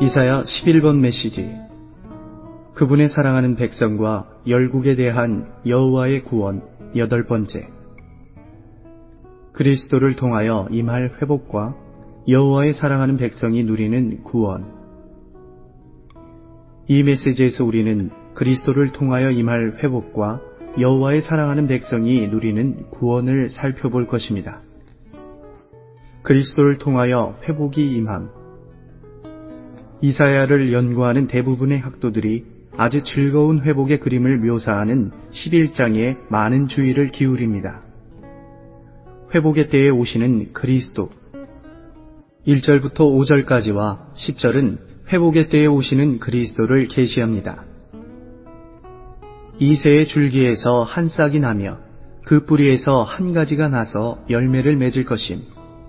이사야 11번 메시지. 그분의 사랑하는 백성과 열국에 대한 여호와의 구원 8번째. 그리스도를 통하여 임할 회복과 여호와의 사랑하는 백성이 누리는 구원. 이 메시지에서 우리는 그리스도를 통하여 임할 회복과 여호와의 사랑하는 백성이 누리는 구원을 살펴볼 것입니다. 그리스도를 통하여 회복이 임함. 이사야를 연구하는 대부분의 학도들이 아주 즐거운 회복의 그림을 묘사하는 11장에 많은 주의를 기울입니다. 회복의 때에 오시는 그리스도. 1절부터 5절까지와 10절은 회복의 때에 오시는 그리스도를 계시합니다. 이 새의 줄기에서 한 싹이 나며 그 뿌리에서 한 가지가 나서 열매를 맺을 것임.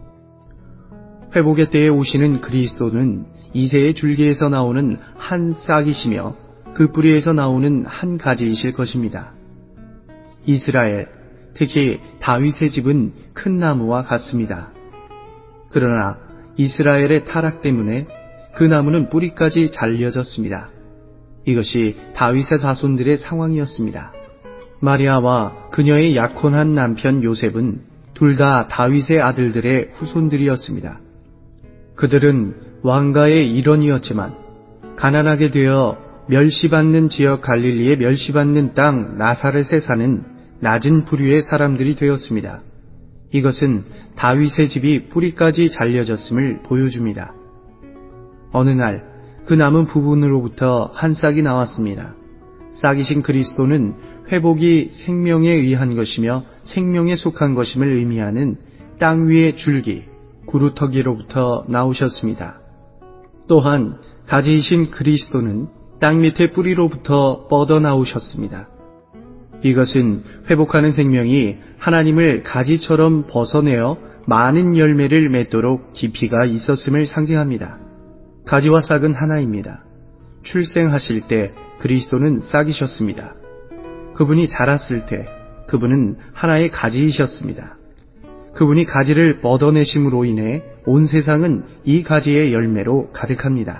회복의 때에 오시는 그리스도는 이새의 줄기에서 나오는 한 싹이시며 그 뿌리에서 나오는 한 가지이실 것입니다. 이스라엘, 특히 다윗의 집은 큰 나무와 같습니다. 그러나 이스라엘의 타락 때문에 그 나무는 뿌리까지 잘려졌습니다. 이것이 다윗의 자손들의 상황이었습니다. 마리아와 그녀의 약혼한 남편 요셉은 둘 다 다윗의 아들들의 후손들이었습니다. 그들은 왕가의 일원이었지만 가난하게 되어 멸시받는 지역 갈릴리의 멸시받는 땅 나사렛에 사는 낮은 부류의 사람들이 되었습니다. 이것은 다윗의 집이 뿌리까지 잘려졌음을 보여줍니다. 어느 날 그 남은 부분으로부터 한 싹이 나왔습니다. 싹이신 그리스도는 회복이 생명에 의한 것이며 생명에 속한 것임을 의미하는 땅 위의 줄기, 구루터기로부터 나오셨습니다. 또한 가지이신 그리스도는 땅 밑의 뿌리로부터 뻗어나오셨습니다. 이것은 회복하는 생명이 하나님을 가지처럼 벗어내어 많은 열매를 맺도록 깊이가 있었음을 상징합니다. 가지와 싹은 하나입니다. 출생하실 때 그리스도는 싹이셨습니다. 그분이 자랐을 때 그분은 하나의 가지이셨습니다. 그분이 가지를 뻗어내심으로 인해 온 세상은 이 가지의 열매로 가득합니다.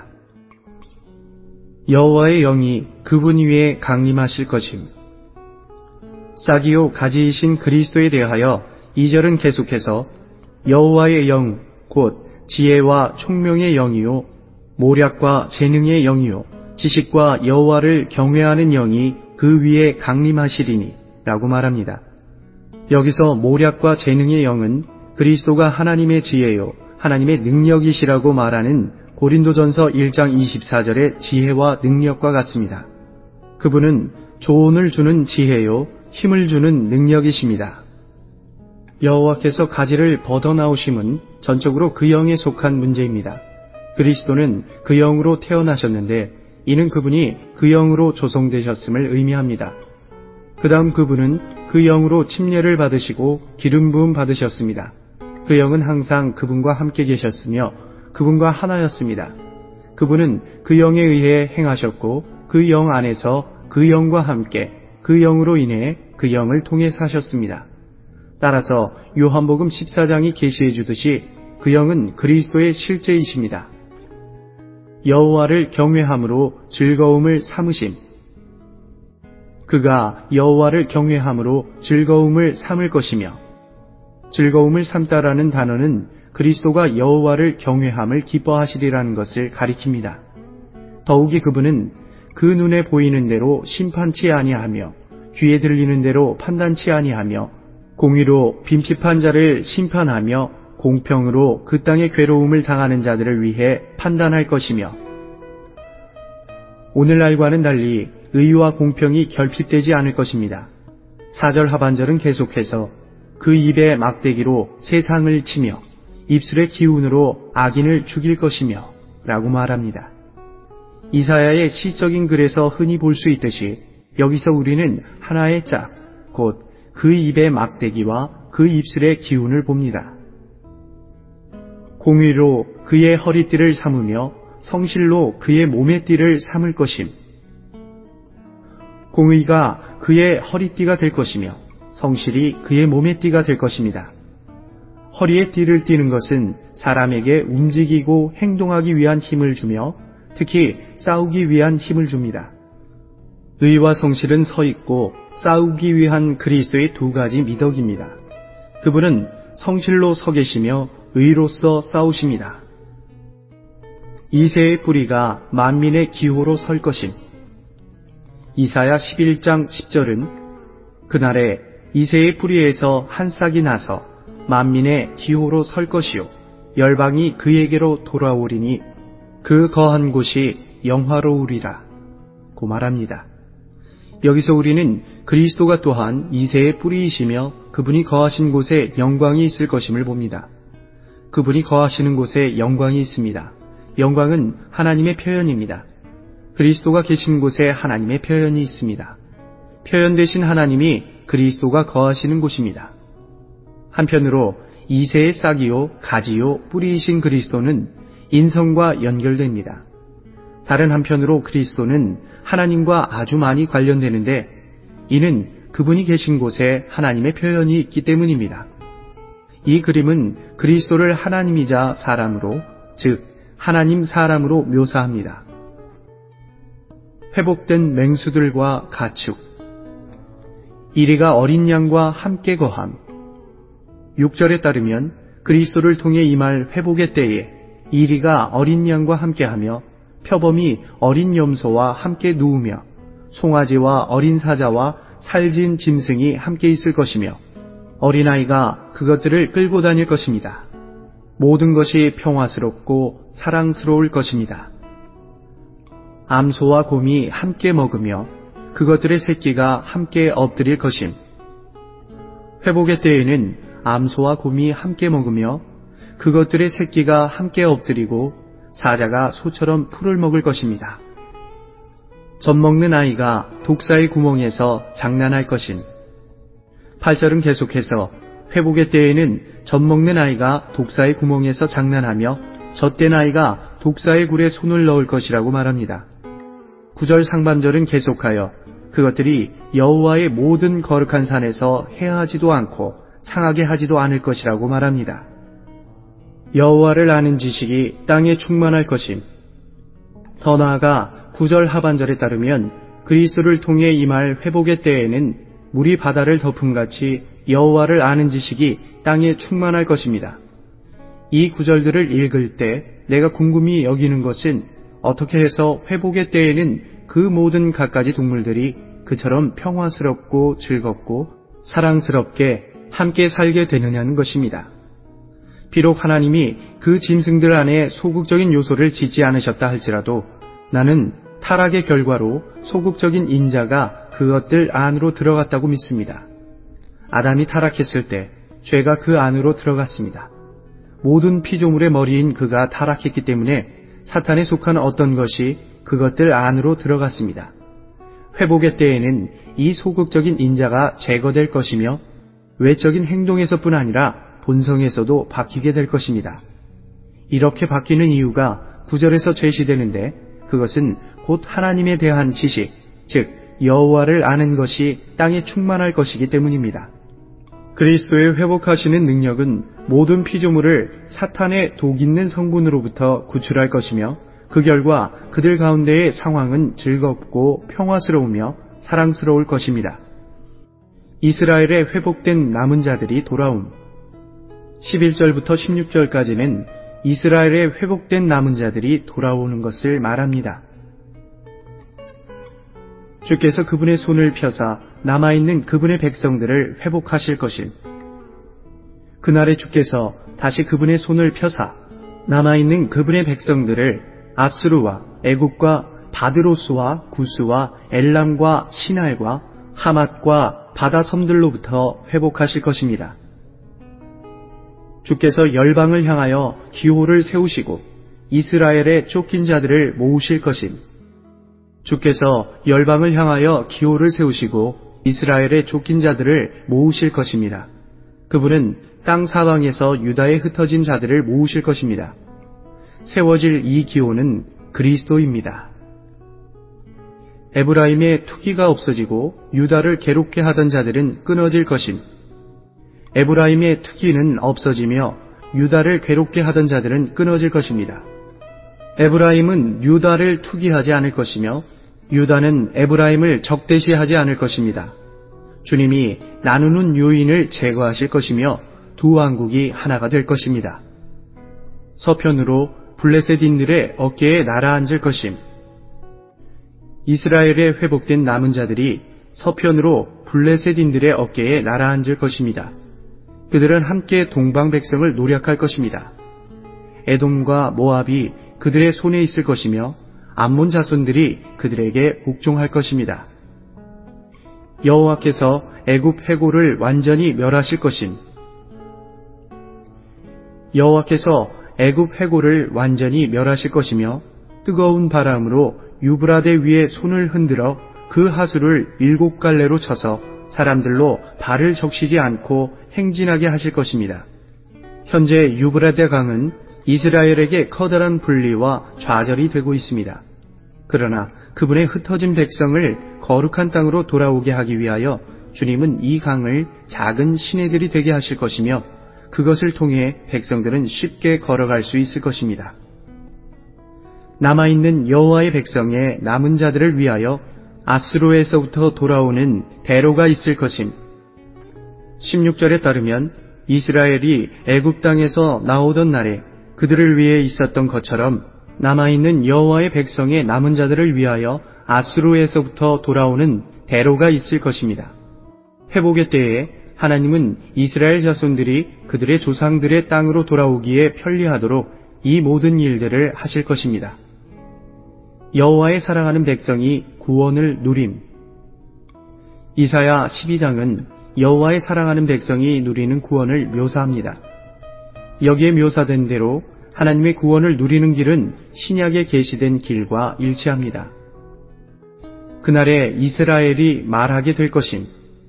여호와의 영이 그분 위에 강림하실 것임. 싹이요 가지이신 그리스도에 대하여 2절은 계속해서 여호와의 영, 곧 지혜와 총명의 영이요 모략과 재능의 영이요 지식과 여호와를 경외하는 영이 그 위에 강림하시리니 라고 말합니다. 여기서 모략과 재능의 영은 그리스도가 하나님의 지혜요 하나님의 능력이시라고 말하는 고린도전서 1장 24절의 지혜와 능력과 같습니다. 그분은 조언을 주는 지혜요 힘을 주는 능력이십니다. 여호와께서 가지를 뻗어나오심은 전적으로 그 영에 속한 문제입니다. 그리스도는 그 영으로 태어나셨는데 이는 그분이 그 영으로 조성되셨음을 의미합니다. 그 다음 그분은 그 영으로 침례를 받으시고 기름 부음 받으셨습니다. 그 영은 항상 그분과 함께 계셨으며 그분과 하나였습니다. 그분은 그 영에 의해 행하셨고 그 영 안에서 그 영과 함께 그 영으로 인해 그 영을 통해 사셨습니다. 따라서 요한복음 14장이 계시해 주듯이 그 영은 그리스도의 실제이십니다. 여호와를 경외함으로 즐거움을 삼으심. 그가 여호와를 경외함으로 즐거움을 삼을 것이며 즐거움을 삼다라는 단어는 그리스도가 여호와를 경외함을 기뻐하시리라는 것을 가리킵니다. 더욱이 그분은 그 눈에 보이는 대로 심판치 아니하며 귀에 들리는 대로 판단치 아니하며 공의로 빈핍한 자를 심판하며 공평으로 그 땅의 괴로움을 당하는 자들을 위해 판단할 것이며 오늘날과는 달리 의와 공평이 결핍되지 않을 것입니다. 4절 하반절은 계속해서 그 입의 막대기로 세상을 치며 입술의 기운으로 악인을 죽일 것이며 라고 말합니다. 이사야의 시적인 글에서 흔히 볼 수 있듯이 여기서 우리는 하나의 짝, 곧 그 입의 막대기와 그 입술의 기운을 봅니다. 공의로 그의 허리띠를 삼으며 성실로 그의 몸의 띠를 삼을 것임. 공의가 그의 허리띠가 될 것이며 성실이 그의 몸의 띠가 될 것입니다. 허리에 띠를 띠는 것은 사람에게 움직이고 행동하기 위한 힘을 주며 특히 싸우기 위한 힘을 줍니다. 의와 성실은 서 있고 싸우기 위한 그리스도의 두 가지 미덕입니다. 그분은 성실로 서 계시며 의로서 싸우십니다. 이새의 뿌리가 만민의 기호로 설 것임. 이사야 11장 10절은 그날에 이새의 뿌리에서 한 싹이 나서 만민의 기호로 설 것이요 열방이 그에게로 돌아오리니 그 거한 곳이 영화로우리라 고 말합니다. 여기서 우리는 그리스도가 또한 이새의 뿌리이시며 그분이 거하신 곳에 영광이 있을 것임을 봅니다. 그분이 거하시는 곳에 영광이 있습니다. 영광은 하나님의 표현입니다. 그리스도가 계신 곳에 하나님의 표현이 있습니다. 표현되신 하나님이 그리스도가 거하시는 곳입니다. 한편으로 이새의 싹이요 가지요 뿌리이신 그리스도는 인성과 연결됩니다. 다른 한편으로 그리스도는 하나님과 아주 많이 관련되는데 이는 그분이 계신 곳에 하나님의 표현이 있기 때문입니다. 이 그림은 그리스도를 하나님이자 사람으로, 즉 하나님 사람으로 묘사합니다. 회복된 맹수들과 가축, 이리가 어린 양과 함께 거함. 6절에 따르면 그리스도를 통해 임할 회복의 때에 이리가 어린 양과 함께하며 표범이 어린 염소와 함께 누우며 송아지와 어린 사자와 살진 짐승이 함께 있을 것이며 어린아이가 그것들을 끌고 다닐 것입니다. 모든 것이 평화스럽고 사랑스러울 것입니다. 암소와 곰이 함께 먹으며 그것들의 새끼가 함께 엎드릴 것임. 회복의 때에는 암소와 곰이 함께 먹으며 그것들의 새끼가 함께 엎드리고 사자가 소처럼 풀을 먹을 것입니다. 젖 먹는 아이가 독사의 구멍에서 장난할 것임. 8절은 계속해서 회복의 때에는 젖 먹는 아이가 독사의 구멍에서 장난하며 젖된 아이가 독사의 굴에 손을 넣을 것이라고 말합니다. 9절 상반절은 계속하여 그것들이 여호와의 모든 거룩한 산에서 해하지도 않고 상하게 하지도 않을 것이라고 말합니다. 여호와를 아는 지식이 땅에 충만할 것임. 더 나아가 9절 하반절에 따르면 그리스도를 통해 임할 회복의 때에는 물이 바다를 덮음같이 여호와를 아는 지식이 땅에 충만할 것입니다. 이 구절들을 읽을 때 내가 궁금히 여기는 것은 어떻게 해서 회복의 때에는 그 모든 갖가지 동물들이 그처럼 평화스럽고 즐겁고 사랑스럽게 함께 살게 되느냐는 것입니다. 비록 하나님이 그 짐승들 안에 소극적인 요소를 짓지 않으셨다 할지라도 나는 타락의 결과로 소극적인 인자가 그것들 안으로 들어갔다고 믿습니다. 아담이 타락했을 때 죄가 그 안으로 들어갔습니다. 모든 피조물의 머리인 그가 타락했기 때문에 사탄에 속한 어떤 것이 그것들 안으로 들어갔습니다. 회복의 때에는 이 소극적인 인자가 제거될 것이며 외적인 행동에서뿐 아니라 본성에서도 바뀌게 될 것입니다. 이렇게 바뀌는 이유가 9절에서 제시되는데 그것은 곧 하나님에 대한 지식, 즉 여호와를 아는 것이 땅에 충만할 것이기 때문입니다. 그리스도의 회복하시는 능력은 모든 피조물을 사탄의 독 있는 성분으로부터 구출할 것이며 그 결과 그들 가운데의 상황은 즐겁고 평화스러우며 사랑스러울 것입니다. 이스라엘의 회복된 남은 자들이 돌아옴. 11절부터 16절까지는 이스라엘의 회복된 남은 자들이 돌아오는 것을 말합니다. 주께서 그분의 손을 펴사 남아있는 그분의 백성들을 회복하실 것임. 그날에 주께서 다시 그분의 손을 펴사 남아있는 그분의 백성들을 아수르와 애굽과 바드로스와 구스와 엘람과 시날과 하맛과 바다 섬들로부터 회복하실 것입니다. 주께서 열방을 향하여 기호를 세우시고 이스라엘의 쫓긴 자들을 모으실 것임. 주께서 열방을 향하여 기호를 세우시고 이스라엘의 쫓긴 자들을 모으실 것입니다. 그분은 땅 사방에서 유다에 흩어진 자들을 모으실 것입니다. 세워질 이 기호는 그리스도입니다. 에브라임의 투기가 없어지고 유다를 괴롭게 하던 자들은 끊어질 것임. 에브라임의 투기는 없어지며 유다를 괴롭게 하던 자들은 끊어질 것입니다. 에브라임은 유다를 투기하지 않을 것이며 유다는 에브라임을 적대시하지 않을 것입니다. 주님이 나누는 요인을 제거하실 것이며 두 왕국이 하나가 될 것입니다. 서편으로 블레셋인들의 어깨에 날아앉을 것임. 이스라엘에 회복된 남은 자들이 서편으로 블레셋인들의 어깨에 날아앉을 것입니다. 그들은 함께 동방 백성을 노략할 것입니다. 에돔과 모압이 그들의 손에 있을 것이며 암몬 자손들이 그들에게 복종할 것입니다. 여호와께서 애굽 해골을 완전히 멸하실 것임. 여호와께서 애굽 해골을 완전히 멸하실 것이며 뜨거운 바람으로 유브라데 위에 손을 흔들어 그 하수를 7갈래로 쳐서 사람들로 발을 적시지 않고 행진하게 하실 것입니다. 현재 유브라데 강은 이스라엘에게 커다란 분리와 좌절이 되고 있습니다. 그러나 그분의 흩어진 백성을 거룩한 땅으로 돌아오게 하기 위하여 주님은 이 강을 작은 시내들이 되게 하실 것이며 그것을 통해 백성들은 쉽게 걸어갈 수 있을 것입니다. 남아있는 여호와의 백성의 남은 자들을 위하여 아스로에서부터 돌아오는 대로가 있을 것임. 16절에 따르면 이스라엘이 애굽 땅에서 나오던 날에 그들을 위해 있었던 것처럼 남아있는 여호와의 백성의 남은 자들을 위하여 아스로에서부터 돌아오는 대로가 있을 것입니다. 회복의 때에 하나님은 이스라엘 자손들이 그들의 조상들의 땅으로 돌아오기에 편리하도록 이 모든 일들을 하실 것입니다. 여호와의 사랑하는 백성이 구원을 누림. 이사야 12장은 여호와의 사랑하는 백성이 누리는 구원을 묘사합니다. 여기에 묘사된 대로 하나님의 구원을 누리는 길은 신약에 계시된 길과 일치합니다. 그날에 이스라엘이 말하게 될 것임.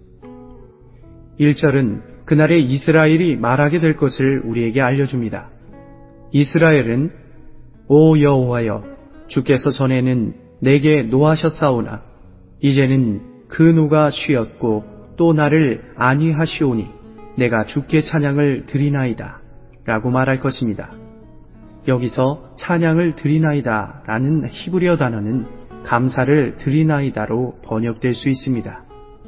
1절은 그날에 이스라엘이 말하게 될 것을 우리에게 알려줍니다. 이스라엘은 오 여호와여, 주께서 전에는 내게 노하셨사오나 이제는 그 노가 쉬었고 또 나를 안위하시오니 내가 주께 찬양을 드리나이다 라고 말할 것입니다. 여기서 찬양을 드리나이다 라는 히브리어 단어는 감사를 드리나이다로 번역될 수 있습니다.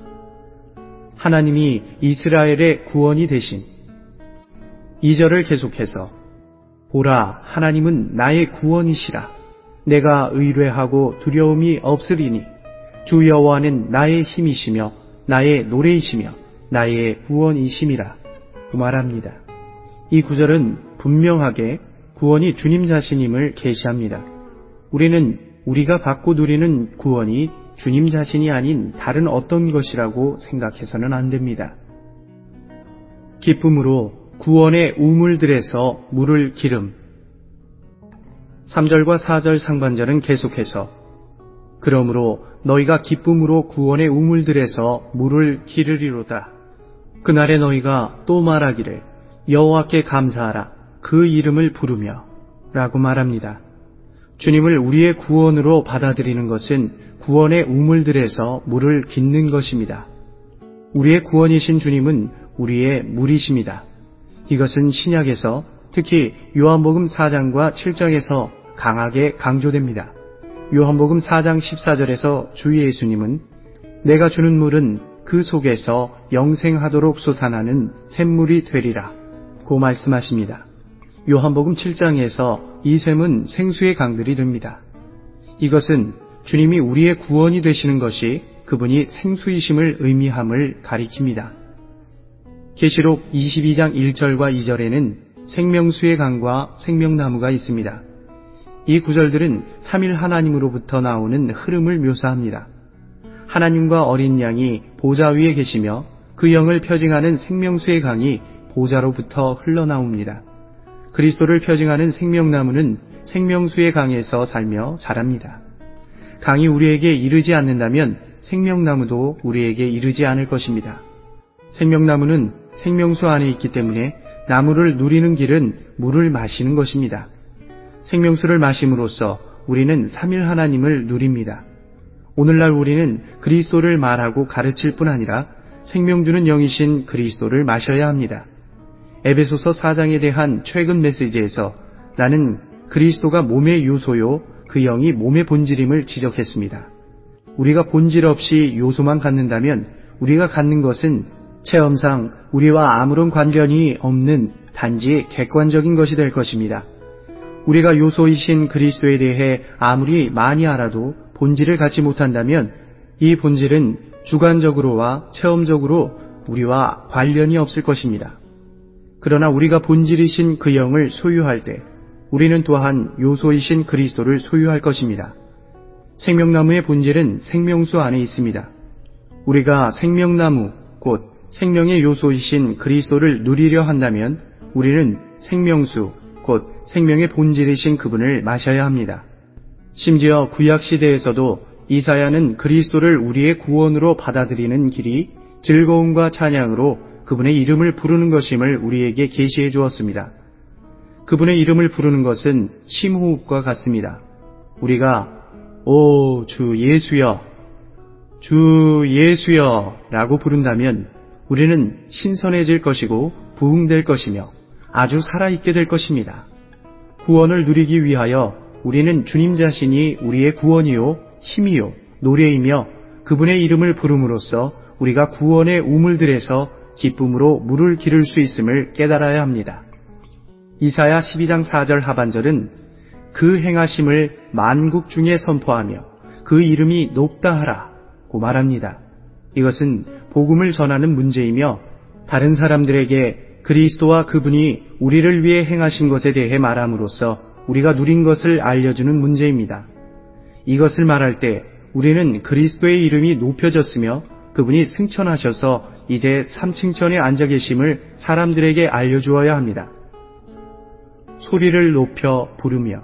하나님이 이스라엘의 구원이 되신 2절을 계속해서 보라 하나님은 나의 구원이시라 내가 의뢰하고 두려움이 없으리니 주 여호와는 나의 힘이시며 나의 노래이시며 나의 구원이심이라 말합니다. 이 구절은 분명하게 구원이 주님 자신임을 계시합니다. 우리는 우리가 받고 누리는 구원이 주님 자신이 아닌 다른 어떤 것이라고 생각해서는 안 됩니다. 기쁨으로 구원의 우물들에서 물을 기름. 3절과 4절 상반절은 계속해서 그러므로 너희가 기쁨으로 구원의 우물들에서 물을 기르리로다. 그날에 너희가 또 말하기를 여호와께 감사하라 그 이름을 부르며 라고 말합니다. 주님을 우리의 구원으로 받아들이는 것은 구원의 우물들에서 물을 깃는 것입니다. 우리의 구원이신 주님은 우리의 물이십니다. 이것은 신약에서 특히 요한복음 4장과 7장에서 강하게 강조됩니다. 요한복음 4장 14절에서 주 예수님은 내가 주는 물은 그 속에서 영생하도록 솟아나는 샘물이 되리라 고 말씀하십니다. 요한복음 7장에서 이 샘은 생수의 강들이 됩니다. 이것은 주님이 우리의 구원이 되시는 것이 그분이 생수이심을 의미함을 가리킵니다. 계시록 22장 1절과 2절에는 생명수의 강과 생명나무가 있습니다. 이 구절들은 삼일 하나님으로부터 나오는 흐름을 묘사합니다. 하나님과 어린 양이 보좌 위에 계시며 그 영을 표징하는 생명수의 강이 보좌로부터 흘러나옵니다. 그리스도를 표징하는 생명나무는 생명수의 강에서 살며 자랍니다. 강이 우리에게 이르지 않는다면 생명나무도 우리에게 이르지 않을 것입니다. 생명나무는 생명수 안에 있기 때문에 나무를 누리는 길은 물을 마시는 것입니다. 생명수를 마심으로써 우리는 삼일 하나님을 누립니다. 오늘날 우리는 그리스도를 말하고 가르칠 뿐 아니라 생명 주는 영이신 그리스도를 마셔야 합니다. 에베소서 4장에 대한 최근 메시지에서 나는 그리스도가 몸의 요소요 그 영이 몸의 본질임을 지적했습니다. 우리가 본질 없이 요소만 갖는다면 우리가 갖는 것은 체험상 우리와 아무런 관련이 없는 단지 객관적인 것이 될 것입니다. 우리가 요소이신 그리스도에 대해 아무리 많이 알아도 본질을 갖지 못한다면 이 본질은 주관적으로와 체험적으로 우리와 관련이 없을 것입니다. 그러나 우리가 본질이신 그 영을 소유할 때 우리는 또한 요소이신 그리스도를 소유할 것입니다. 생명나무의 본질은 생명수 안에 있습니다. 우리가 생명나무, 곧 생명의 요소이신 그리스도를 누리려 한다면 우리는 생명수, 곧 생명의 본질이신 그분을 마셔야 합니다. 심지어 구약시대에서도 이사야는 그리스도를 우리의 구원으로 받아들이는 길이 즐거움과 찬양으로 그분의 이름을 부르는 것임을 우리에게 계시해 주었습니다. 그분의 이름을 부르는 것은 심호흡과 같습니다. 우리가 오 주 예수여, 주 예수여 라고 부른다면 우리는 신선해질 것이고 부흥될 것이며 아주 살아있게 될 것입니다. 구원을 누리기 위하여 우리는 주님 자신이 우리의 구원이요 힘이요 노래이며 그분의 이름을 부름으로써 우리가 구원의 우물들에서 기쁨으로 물을 기를 수 있음을 깨달아야 합니다. 이사야 12장 4절 하반절은 그 행하심을 만국 중에 선포하며 그 이름이 높다 하라고 말합니다. 이것은 복음을 전하는 문제이며 다른 사람들에게 그리스도와 그분이 우리를 위해 행하신 것에 대해 말함으로써 우리가 누린 것을 알려주는 문제입니다. 이것을 말할 때 우리는 그리스도의 이름이 높여졌으며 그분이 승천하셔서 이제 3층천에 앉아 계심을 사람들에게 알려주어야 합니다. 소리를 높여 부르며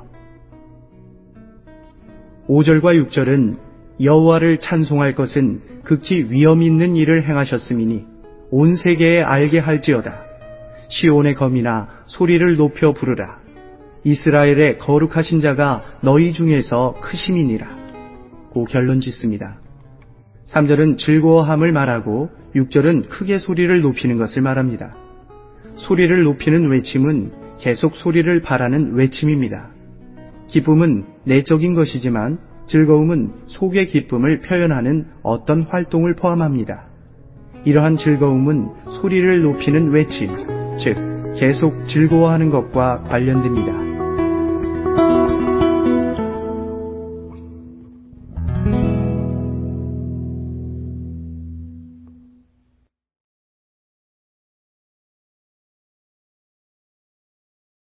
5절과 6절은 여호와를 찬송할 것은 극히 위엄 있는 일을 행하셨음이니 온 세계에 알게 할지어다. 시온의 검이나 소리를 높여 부르라. 이스라엘의 거룩하신 자가 너희 중에서 크심이니라. 고 결론 짓습니다. 3절은 즐거워함을 말하고 6절은 크게 소리를 높이는 것을 말합니다. 소리를 높이는 외침은 계속 소리를 바라는 외침입니다. 기쁨은 내적인 것이지만 즐거움은 속의 기쁨을 표현하는 어떤 활동을 포함합니다. 이러한 즐거움은 소리를 높이는 외침, 즉 계속 즐거워하는 것과 관련됩니다.